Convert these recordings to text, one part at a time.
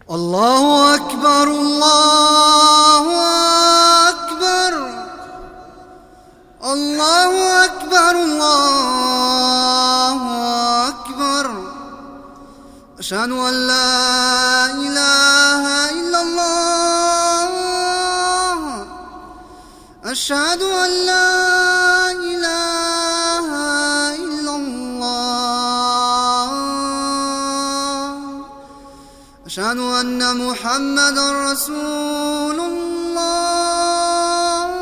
الله أكبر الله أكبر الله أكبر الله أكبر أشهد أن لا إله إلا الله أشهد أن لا إله إلا الله أشهد أن محمدا رسول الله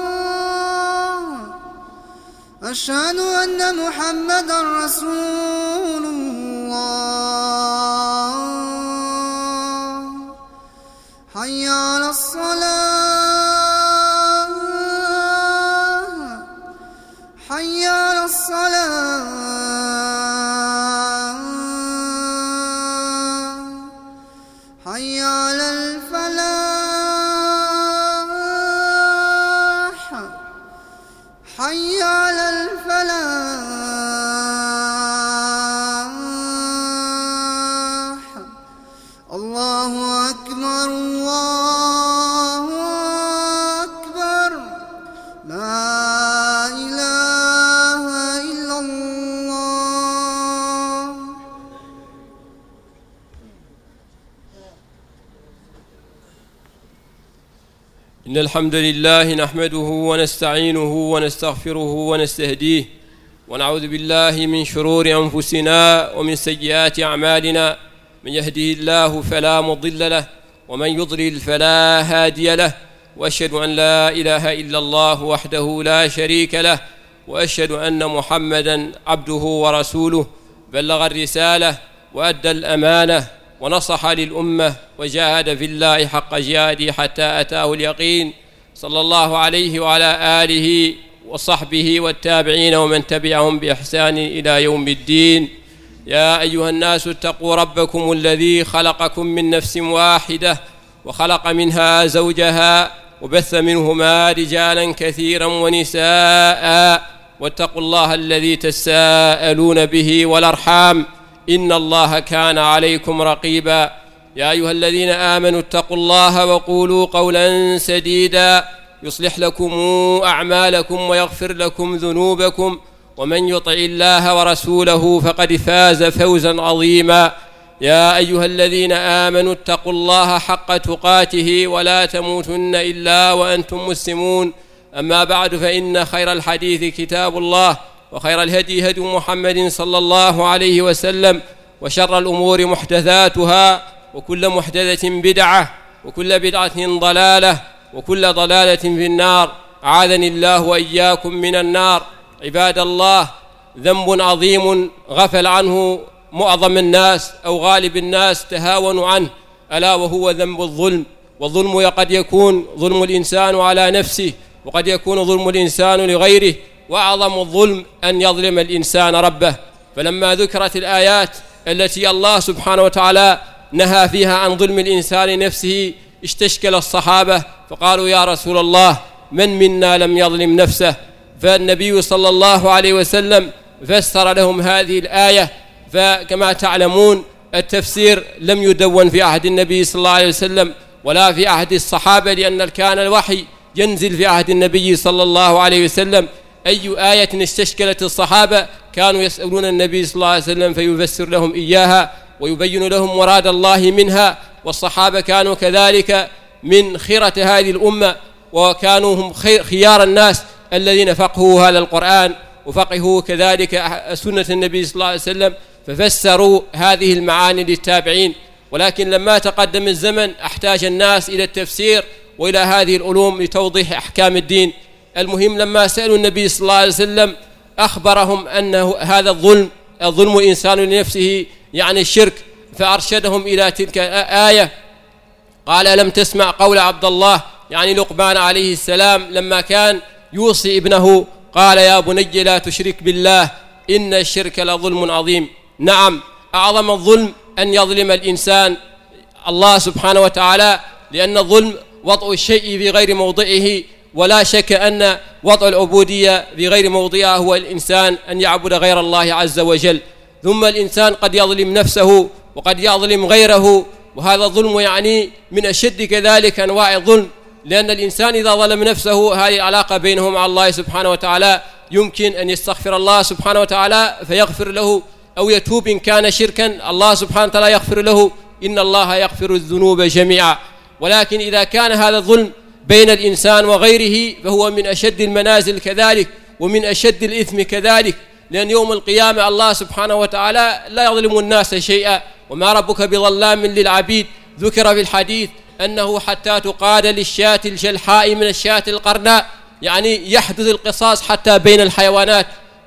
أشهد أن محمدا رسول الله حي على الصلاة حي على الصلاة حي على الفلاح حي على الفلاح الله أكبر الله أكبر لا إله إلا الله. إن الحمد لله نحمده ونستعينه ونستغفره ونستهديه ونعوذ بالله من شرور أنفسنا ومن سيئات أعمالنا، من يهده الله فلا مضل له ومن يضلل فلا هادي له، وأشهد أن لا إله إلا الله وحده لا شريك له، وأشهد أن محمدا عبده ورسوله، بلغ الرسالة وأدى الأمانة ونصح للأمة وجاهد في الله حق جهاده حتى أتاه اليقين، صلى الله عليه وعلى آله وصحبه والتابعين ومن تبعهم بإحسان إلى يوم الدين. يا أيها الناس اتقوا ربكم الذي خلقكم من نفس واحدة وخلق منها زوجها وبث منهما رجالا كثيرا ونساء، واتقوا الله الذي تساءلون به والأرحام إن الله كان عليكم رقيبا. يا أيها الذين آمنوا اتقوا الله وقولوا قولا سديدا يصلح لكم أعمالكم ويغفر لكم ذنوبكم، ومن يطع الله ورسوله فقد فاز فوزا عظيما. يا أيها الذين آمنوا اتقوا الله حق تقاته ولا تموتن إلا وأنتم مسلمون. أما بعد، فإن خير الحديث كتاب الله، وخير الهدي هدي محمد صلى الله عليه وسلم، وشر الأمور محدثاتها، وكل محدثة بدعة، وكل بدعة ضلالة، وكل ضلالة في النار. أعاذني الله وإياكم من النار. عباد الله، ذنب عظيم غفل عنه معظم الناس أو غالب الناس، تهاونوا عنه، ألا وهو ذنب الظلم. والظلم قد يكون ظلم الإنسان على نفسه، وقد يكون ظلم الإنسان لغيره، وأعظم الظلم أن يظلم الإنسان ربه. فلما ذكرت الآيات التي الله سبحانه وتعالى نهى فيها عن ظلم الإنسان نفسه، استشكل الصحابة فقالوا: يا رسول الله، من منا لم يظلم نفسه؟ فالنبي صلى الله عليه وسلم فسر لهم هذه الآية. فكما تعلمون التفسير لم يدون في عهد النبي صلى الله عليه وسلم ولا في عهد الصحابة، لأن كان الوحي ينزل في عهد النبي صلى الله عليه وسلم. أي آية استشكلت الصحابة كانوا يسألون النبي صلى الله عليه وسلم فيفسر لهم إياها ويبين لهم مراد الله منها. والصحابة كانوا كذلك من خيرة هذه الأمة، وكانوا هم خيار الناس الذين فقهوا هذا القرآن وفقهوا كذلك سنة النبي صلى الله عليه وسلم، ففسروا هذه المعاني للتابعين. ولكن لما تقدم الزمن احتاج الناس إلى التفسير وإلى هذه العلوم لتوضيح أحكام الدين. المهم، لما سألوا النبي صلى الله عليه وسلم أخبرهم أن هذا الظلم الإنسان لنفسه يعني الشرك، فأرشدهم إلى تلك الآية. قال: ألم تسمع قول عبد الله يعني لقمان عليه السلام لما كان يوصي ابنه، قال: يا بني لا تشرك بالله إن الشرك لظلم عظيم. نعم، أعظم الظلم أن يظلم الإنسان الله سبحانه وتعالى، لأن الظلم وضع الشيء في غير موضعه، ولا شك أن وضع العبودية في غير موضعها هو الإنسان أن يعبد غير الله عز وجل. ثم الإنسان قد يظلم نفسه وقد يظلم غيره، وهذا الظلم يعني من أشد كذلك أنواع الظلم، لأن الإنسان إذا ظلم نفسه هذه العلاقة بينه مع الله سبحانه وتعالى يمكن أن يستغفر الله سبحانه وتعالى فيغفر له، أو يتوب إن كان شركا الله سبحانه وتعالى يغفر له، إن الله يغفر الذنوب جميعا. ولكن إذا كان هذا الظلم بين الإنسان وغيره فهو من أشد المنازل كذلك، ومن أشد الإثم كذلك، لأن يوم القيامة الله سبحانه وتعالى لا يظلم الناس شيئا، وما ربك بظلام للعبيد. ذكر في الحديث أنه حتى تقاد للشاة الجلحاء من الشاة القرناء، يعني يحدث القصاص حتى بين الحيوانات،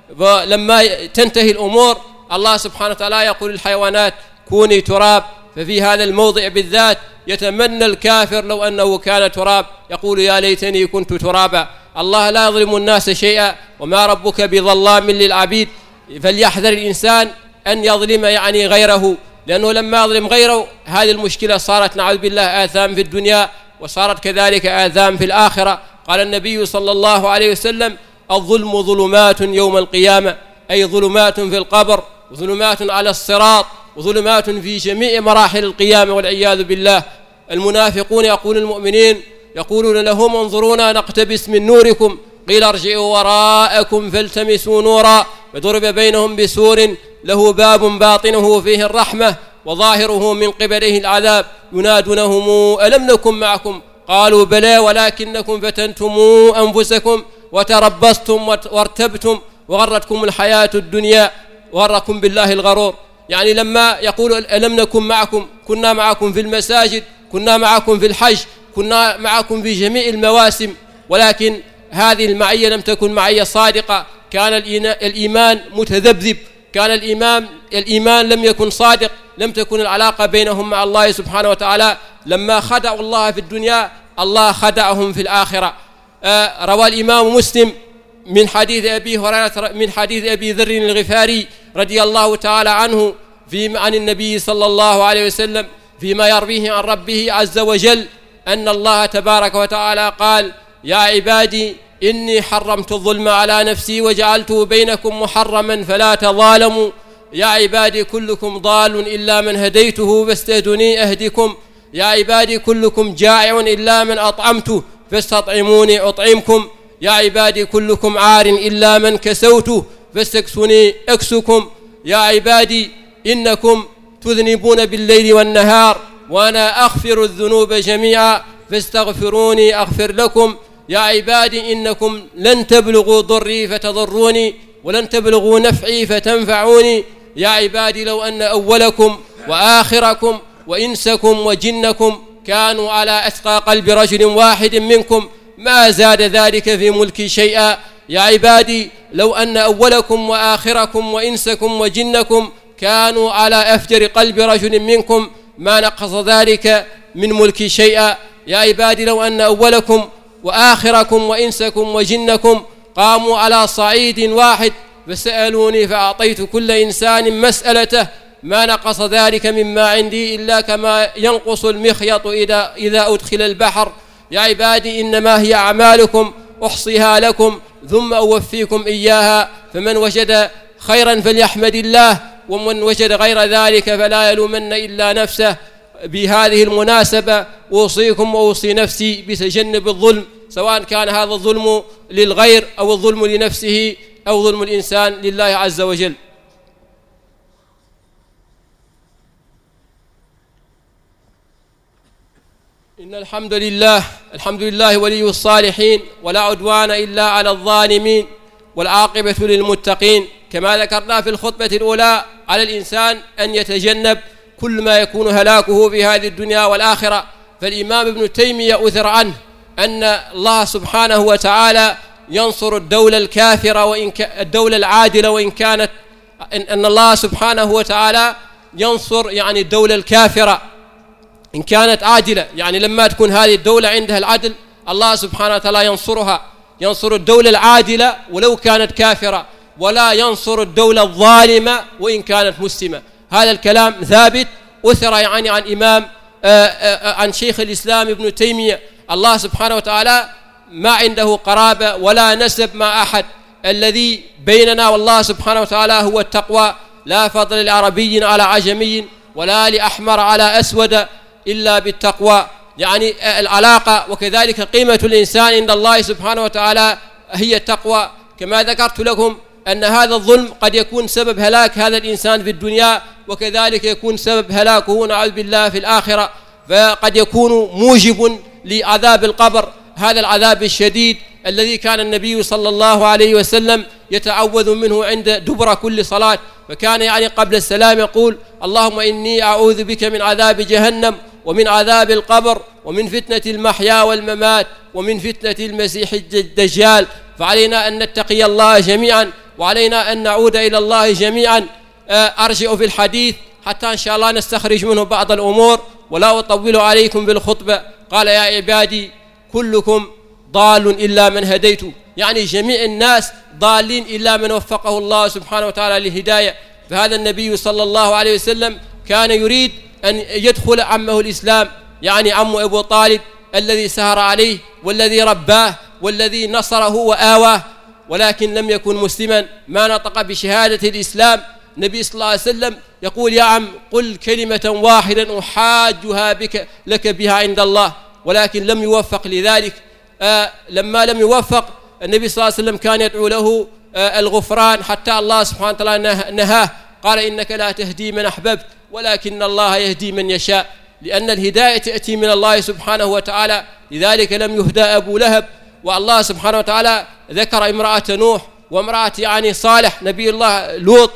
ولما تنتهي الأمور الله سبحانه وتعالى يقول للحيوانات كوني تراب. ففي هذا الموضع بالذات يتمنى الكافر لو أنه كان تراب، يقول يا ليتني كنت ترابا. الله لا يظلم الناس شيئا، وما ربك بظلام للعبيد. فليحذر الإنسان أن يظلم يعني غيره، لأنه لما يظلم غيره هذه المشكلة صارت نعوذ بالله آثام في الدنيا، وصارت كذلك آثام في الآخرة. قال النبي صلى الله عليه وسلم الظلم ظلمات يوم القيامة، أي ظلمات في القبر، وظلمات على الصراط، وظلمات في جميع مراحل القيامة والعياذ بالله. المنافقون يقول المؤمنين يقولون لهم انظرونا نقتبس من نوركم، قيل ارجعوا وراءكم فالتمسوا نورا، فضرب بينهم بسور له باب باطنه فيه الرحمة وظاهره من قبله العذاب، ينادونهم ألم نكن معكم؟ قالوا بلى ولكنكم فتنتم أنفسكم وتربصتم وارتبتم وغرتكم الحياة الدنيا وغركم بالله الغرور. يعني لما يقول ألم نكن معكم، كنا معكم في المساجد، كنا معكم في الحج، كنا معكم في جميع المواسم، ولكن هذه المعية لم تكن معية صادقة، كان الإيمان متذبذب، كان الإيمان لم يكن صادق، لم تكن العلاقة بينهم مع الله سبحانه وتعالى. لما خدعوا الله في الدنيا الله خدعهم في الآخرة. روى الإمام مسلم من حديث أبي هريرة من حديث أبي ذر الغفاري رضي الله تعالى عنه عن النبي صلى الله عليه وسلم فيما يرويه عن ربه عز وجل أن الله تبارك وتعالى قال يا عبادي إني حرمت الظلم على نفسي وجعلته بينكم محرما فلا تظالموا، يا عبادي كلكم ضال إلا من هديته فاستهدوني أهدكم، يا عبادي كلكم جائع إلا من أطعمته فاستطعموني أطعمكم، يا عبادي كلكم عار إلا من كسوته فاستكسوني أكسكم، يا عبادي إنكم تذنبون بالليل والنهار وأنا أغفر الذنوب جميعا فاستغفروني أغفر لكم، يا عبادي إنكم لن تبلغوا ضري فتضروني ولن تبلغوا نفعي فتنفعوني، يا عبادي لو أن أولكم وآخركم وإنسكم وجنكم كانوا على أتقى قلب رجل واحد منكم ما زاد ذلك في ملكي شيئا، يا عبادي لو أن أولكم وآخركم وإنسكم وجنكم كانوا على أفجر قلب رجل منكم ما نقص ذلك من ملكي شيئا، يا عبادي لو أن أولكم وآخركم وإنسكم وجنكم قاموا على صعيد واحد فسألوني فأعطيت كل إنسان مسألته ما نقص ذلك مما عندي إلا كما ينقص المخيط إذا أدخل البحر، يا عبادي إنما هي أعمالكم أحصيها لكم ثم أوفيكم إياها، فمن وجد خيرا فليحمد الله ومن وجد غير ذلك فلا يلومن إلا نفسه. بهذه المناسبة أوصيكم وأوصي نفسي بتجنب الظلم، سواء كان هذا الظلم للغير أو الظلم لنفسه أو ظلم الإنسان لله عز وجل. إن الحمد لله ولي الصالحين ولا عدوان إلا على الظالمين والعاقبة للمتقين. كما ذكرنا في الخطبة الأولى على الإنسان أن يتجنب كل ما يكون هلاكه في هذه الدنيا والآخرة. فالإمام ابن تيمية أثر عنه أن الله سبحانه وتعالى ينصر الدولة الكافرة الدولة العادلة وإن كانت أن الله سبحانه وتعالى ينصر يعني الدولة الكافرة إن كانت عادلة، يعني لما تكون هذه الدولة عندها العدل الله سبحانه وتعالى ينصرها، ينصر الدولة العادلة ولو كانت كافرة، ولا ينصر الدولة الظالمة وإن كانت مسلمة. هذا الكلام ثابت أثر يعني عن شيخ الإسلام ابن تيمية. الله سبحانه وتعالى ما عنده قرابة ولا نسب مع أحد، الذي بيننا والله سبحانه وتعالى هو التقوى، لا فضل لعربي على عجمي ولا لأحمر على أسود إلا بالتقوى. يعني العلاقة وكذلك قيمة الإنسان عند الله سبحانه وتعالى هي التقوى. كما ذكرت لكم أن هذا الظلم قد يكون سبب هلاك هذا الإنسان في الدنيا، وكذلك يكون سبب هلاكه نعوذ بالله في الآخرة، فقد يكون موجب لعذاب القبر، هذا العذاب الشديد الذي كان النبي صلى الله عليه وسلم يتعوذ منه عند دبر كل صلاة. فكان يعني قبل السلام يقول: اللهم إني أعوذ بك من عذاب جهنم ومن عذاب القبر ومن فتنة المحيا والممات ومن فتنة المسيح الدجال. فعلينا أن نتقي الله جميعا، وعلينا أن نعود إلى الله جميعا. أرجع في الحديث حتى إن شاء الله نستخرج منه بعض الأمور ولا أطول عليكم بالخطبة. قال: يا عبادي كلكم ضال إلا من هديته، يعني جميع الناس ضالين إلا من وفقه الله سبحانه وتعالى للهداية. فهذا النبي صلى الله عليه وسلم كان يريد أن يدخل عمه الإسلام، يعني عم أبو طالب الذي سهر عليه والذي رباه والذي نصره وآواه، ولكن لم يكن مسلما، ما نطق بشهادة الإسلام. النبي صلى الله عليه وسلم يقول: يا عم قل كلمة واحدة أحاجها لك بها عند الله، ولكن لم يوفق لذلك. لما لم يوفق النبي صلى الله عليه وسلم كان يدعو له الغفران، حتى الله سبحانه وتعالى نهاه، قال: إنك لا تهدي من أحببت ولكن الله يهدي من يشاء، لأن الهداية تأتي من الله سبحانه وتعالى. لذلك لم يهدى أبو لهب. والله سبحانه وتعالى ذكر امرأة نوح وامرأة يعني صالح نبي الله لوط،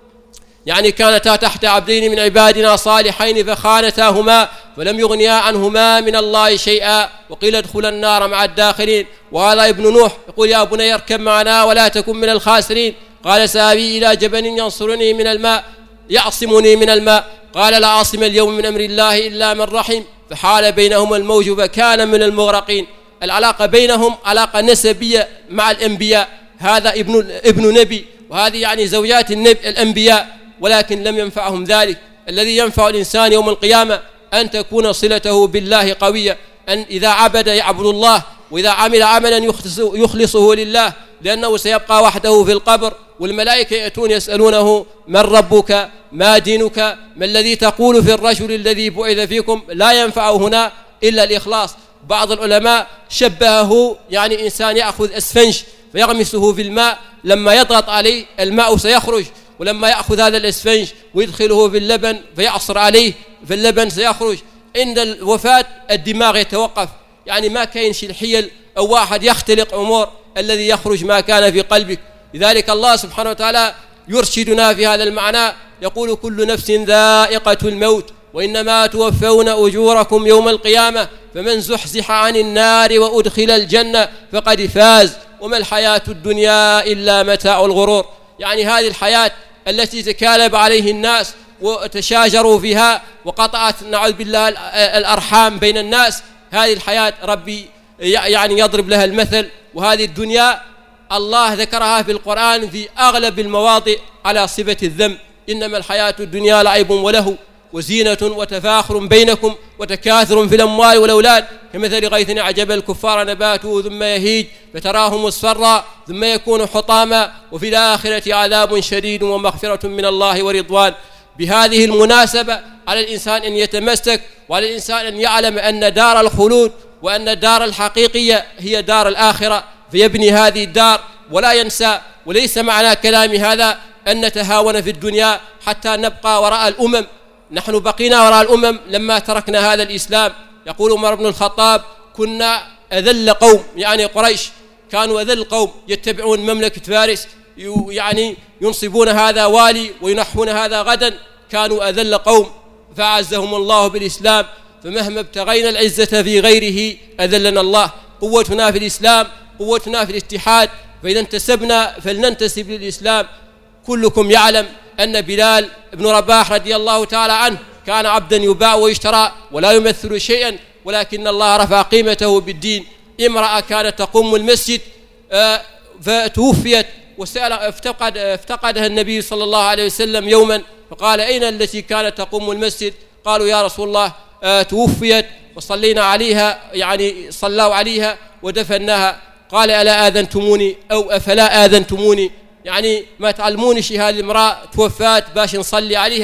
يعني كانتا تحت عبدين من عبادنا صالحين فخانتاهما فلم يغنيا عنهما من الله شيئا وقيل ادخلا النار مع الداخلين. وهذا ابن نوح يقول: يا بني اركب معنا ولا تكن من الخاسرين. قال: سآوي إلى جبل ينصرني من الماء يعصمني من الماء. قال: لا عاصم اليوم من أمر الله إلا من رحم، فحال بينهما الموج فكان من المغرقين. العلاقة بينهم علاقة نسبية مع الأنبياء، هذا ابن نبي وهذه يعني زوجات الأنبياء، ولكن لم ينفعهم ذلك. الذي ينفع الإنسان يوم القيامة أن تكون صلته بالله قوية، أن إذا عبد يعبد الله، وإذا عمل عملا يخلصه لله، لأنه سيبقى وحده في القبر، والملائكة يأتون يسألونه: من ربك؟ ما دينك؟ ما الذي تقول في الرجل الذي بعث فيكم؟ لا ينفع هنا إلا الإخلاص. بعض العلماء شبهه يعني إنسان يأخذ أسفنج فيغمسه في الماء، لما يضغط عليه الماء سيخرج، ولما يأخذ هذا الأسفنج ويدخله في اللبن فيعصر عليه فاللبن سيخرج. عند الوفاة الدماغ يتوقف، يعني ما كاين شي الحيل أو واحد يختلق أمور، الذي يخرج ما كان في قلبك. لذلك الله سبحانه وتعالى يرشدنا في هذا المعنى، يقول: كل نفس ذائقة الموت وإنما توفون أجوركم يوم القيامة فمن زحزح عن النار وأدخل الجنة فقد فاز وما الحياة الدنيا إلا متاع الغرور. يعني هذه الحياة التي تكالب عليه الناس وتشاجروا فيها وقطعت نعوذ بالله الأرحام بين الناس، هذه الحياة ربي يعني يضرب لها المثل. وهذه الدنيا الله ذكرها في القرآن في أغلب المواضع على صفة الذم: إنما الحياة الدنيا لعب وله وزينة وتفاخر بينكم وتكاثر في الأموال والأولاد كمثل غيث أعجب الكفار نباته ثم يهيج فتراه مصفرا ثم يكون حطاما وفي الآخرة عذاب شديد ومغفرة من الله ورضوان. بهذه المناسبة على الإنسان أن يتمسك، وعلى الإنسان أن يعلم أن دار الخلود وأن الدار الحقيقية هي دار الآخرة، فيبني هذه الدار ولا ينسى. وليس معنى كلامي هذا أن نتهاون في الدنيا حتى نبقى وراء الأمم. نحن بقينا وراء الأمم لما تركنا هذا الإسلام. يقول عمر بن الخطاب: كنا أذل قوم، يعني قريش كانوا أذل قوم، يتبعون مملكة فارس، يعني ينصبون هذا والي وينحون هذا غدا، كانوا أذل قوم، فأعزهم الله بالإسلام. فمهما ابتغينا العزة في غيره أذلنا الله. قوتنا في الإسلام، قوتنا في الاتحاد، فإذا انتسبنا فلننتسب للإسلام. كلكم يعلم أن بلال بن رباح رضي الله تعالى عنه كان عبدا يباع ويشترى ولا يمثل شيئا، ولكن الله رفع قيمته بالدين. امرأة كانت تقوم المسجد فتوفيت افتقدها النبي صلى الله عليه وسلم يوما، فقال: أين التي كانت تقوم المسجد؟ قالوا: يا رسول الله توفيت وصلينا عليها، يعني صلوا عليها ودفناها. قال: ألا آذنتموني أو أفلا آذنتموني؟ يعني ما تعلموني شيء، هذه المرأة توفات باش نصلي عليها.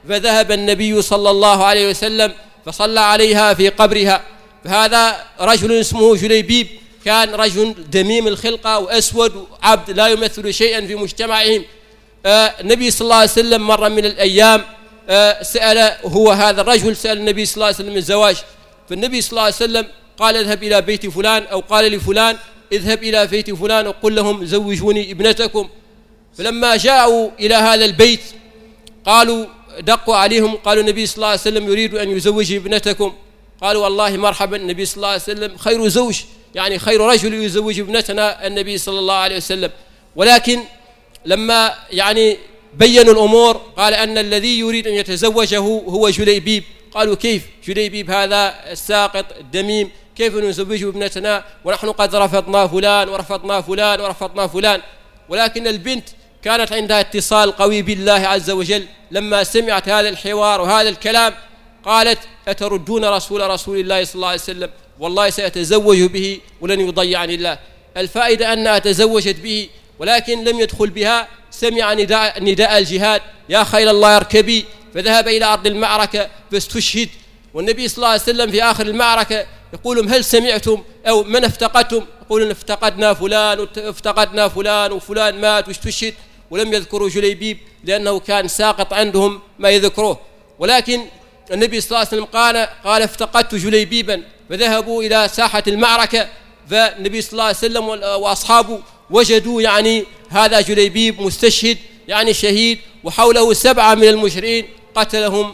فذهب النبي صلى الله عليه وسلم فصلى عليها في قبرها. فهذا رجل اسمه جليبيب، كان رجل دميم الخلقة وأسود عبد لا يمثل شيئا في مجتمعهم. النبي صلى الله عليه وسلم مرة من الأيام سأل هو هذا الرجل، سأل النبي صلى الله عليه وسلم الزواج. فالنبي صلى الله عليه وسلم قال اذهب إلى بيت فلان، أو قال لفلان اذهب إلى بيت فلان وقل لهم زوجوني ابنتكم. فلما جاءوا إلى هذا البيت قالوا دقوا عليهم، قالوا النبي صلى الله عليه وسلم يريد أن يزوج ابنتكم. قالوا والله مرحبا. النبي صلى الله عليه وسلم خير زوج، يعني خير رجل يزوج ابنتنا النبي صلى الله عليه وسلم. ولكن لما يعني بينوا الأمور قال أن الذي يريد أن يتزوجه هو جليبيب. قالوا كيف جليبيب هذا الساقط الدميم، كيف نزوجه ابنتنا ونحن قد رفضنا فلان ورفضنا فلان ورفضنا فلان. ولكن البنت كانت عندها اتصال قوي بالله عز وجل، لما سمعت هذا الحوار وهذا الكلام قالت أتردون رسول الله صلى الله عليه وسلم؟ والله سأتزوج به ولن يضيعني الله. الفائدة أنها تزوجت به، ولكن لم يدخل بها، سمع نداء الجهاد يا خيل الله اركبي، فذهب إلى أرض المعركة فاستشهد. والنبي صلى الله عليه وسلم في آخر المعركة يقولهم هل سمعتم أو من افتقدتم؟ يقولون افتقدنا فلان وافتقدنا فلان وفلان مات واستشهد، ولم يذكروا جليبيب لأنه كان ساقط عندهم ما يذكروه. ولكن النبي صلى الله عليه وسلم قال افتقدت جليبيبا، فذهبوا إلى ساحة المعركة، فالنبي صلى الله عليه وسلم وأصحابه وجدوا يعني هذا جليبيب مستشهد يعني شهيد، وحوله 7 من المشركين قتلهم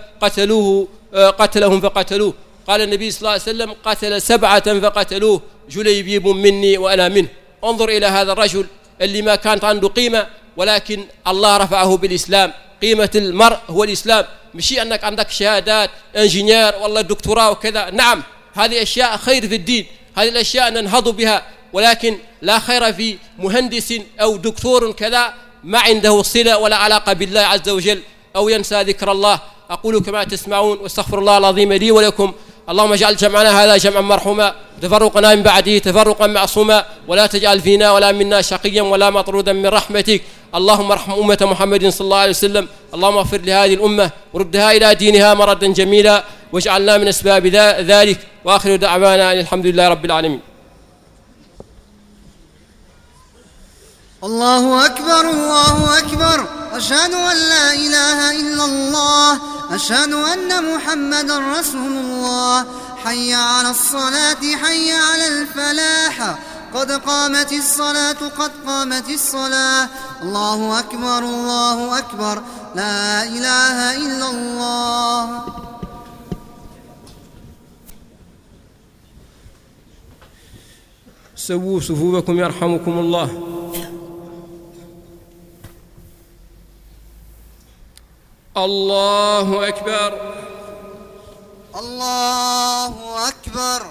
فقتلوه. قال النبي صلى الله عليه وسلم قتل 7 فقتلوه، جليبيب مني وأنا منه. انظر إلى هذا الرجل اللي ما كانت عنده قيمة، ولكن الله رفعه بالإسلام. قيمة المرء هو الإسلام، مش أنك عندك شهادات انجينير والله دكتوراه وكذا. نعم هذه أشياء خير في الدين، هذه الأشياء ننهض بها، ولكن لا خير في مهندس أو دكتور كذا ما عنده صلة ولا علاقة بالله عز وجل أو ينسى ذكر الله. أقول كما تسمعون واستغفر الله العظيم لي ولكم. اللهم اجعل جمعنا هذا جمعا مرحوما، تفرقنا من بعده تفرقا معصوما، ولا تجعل فينا ولا منا شقيا ولا مطرودا من رحمتك. اللهم ارحم أمة محمد صلى الله عليه وسلم. اللهم اغفر لهذه الأمة وردها إلى دينها مردا جميلا، واجعلنا من أسباب ذلك. وآخر دعوانا الحمد لله رب العالمين. الله أكبر الله أكبر، أشهد أن لا إله إلا الله، أشهد أن محمدا رسول الله. حي على الصلاة حي على الفلاح، قد قامت الصلاة قد قامت الصلاة. الله أكبر الله أكبر، لا إله إلا الله. سووا صفوفكم يرحمكم الله. الله أكبر الله أكبر.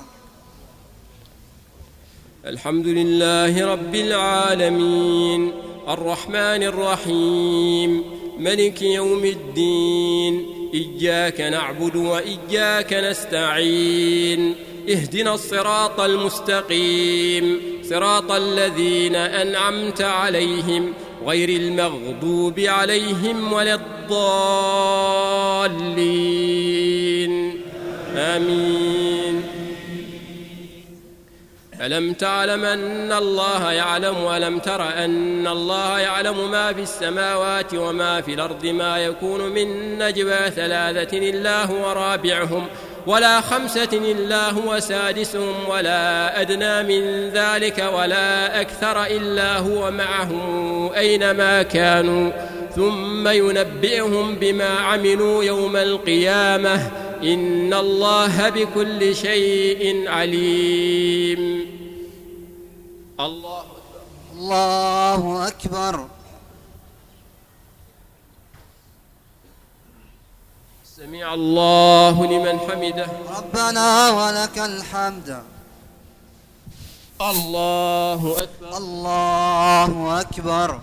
الحمد لله رب العالمين، الرحمن الرحيم، ملك يوم الدين. إياك نعبد وإياك نستعين، اهدنا الصراط المستقيم، صراط الذين أنعمت عليهم غير المغضوب عليهم ولا الضالين، آمين. ألم تعلم أن الله يعلم، ولم تر أن الله يعلم ما في السماوات وما في الأرض، ما يكون من نجوى 3 إلا هو رابعهم، ولا 5 إلا هو سادسهم، ولا أدنى من ذلك ولا أكثر إلا هو معهم أينما كانوا، ثم ينبئهم بما عملوا يوم القيامة، إن الله بكل شيء عليم. الله أكبر الله أكبر. سمع الله لمن حمده، ربنا ولك الحمد. الله أكبر الله أكبر.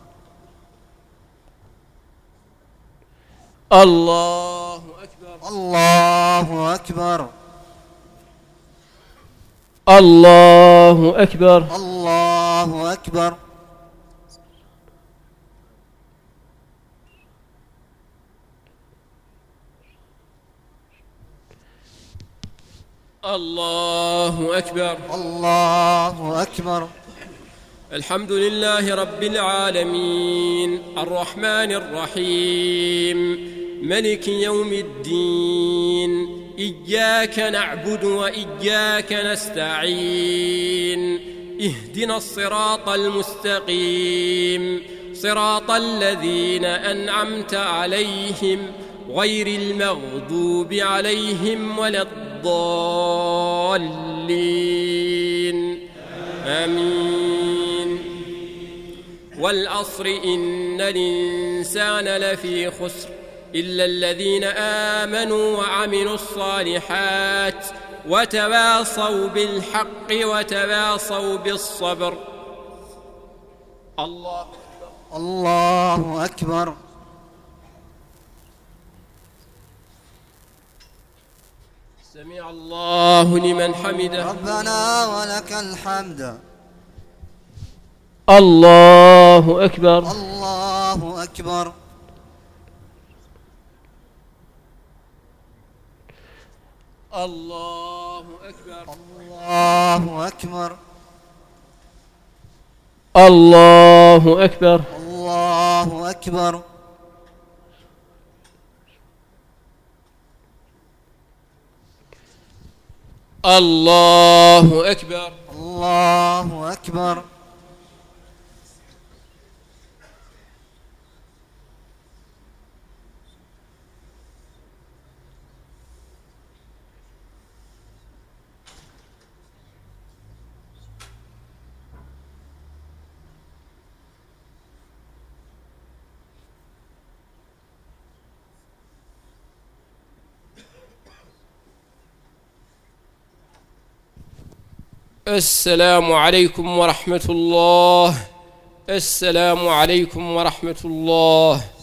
الله أكبر الله أكبر. الله أكبر. الله أكبر. الله أكبر. الله أكبر. الحمد لله رب العالمين الرحمن الرحيم ملك يوم الدين إياك نعبد وإياك نستعين اهدنا الصراط المستقيم صراط الذين أنعمت عليهم غير المغضوب عليهم ولا الضالين آمين. والعصر إن الإنسان لفي خسر إلا الذين آمنوا وعملوا الصالحات وتواصوا بالحق وتواصوا بالصبر. الله أكبر. سمع الله لمن حمده. ربنا ولك الحمد. الله أكبر. الله أكبر. الله أكبر. الله أكبر. الله أكبر. الله أكبر. الله أكبر. الله أكبر. السلام عليكم ورحمة الله. السلام عليكم ورحمة الله.